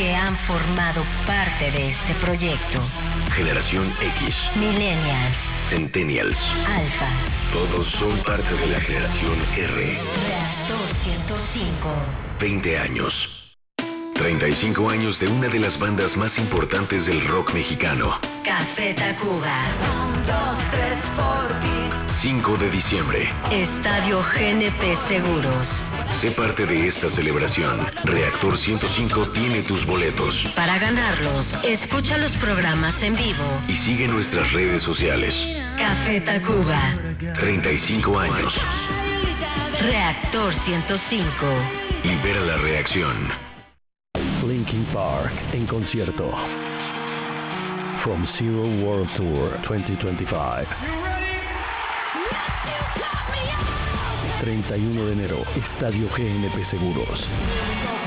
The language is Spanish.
que han formado parte de este proyecto. Generación X, Millennials, Centennials, Alphas. todos son parte de la generación R. Reactor 105. 20 años. 35 años de una de las bandas más importantes del rock mexicano. Café Tacuba. 2, 3 por ti. 5 de diciembre. Estadio GNP Seguros. Sé parte de esta celebración. Reactor 105 tiene tus boletos. Para ganarlos, escucha los programas en vivo. Y sigue nuestras redes sociales. Café Tacuba. 35 años. Reactor 105. Libera la reacción. Linkin Park en concierto. From Zero World Tour 2025. 31 de enero, Estadio GNP Seguros.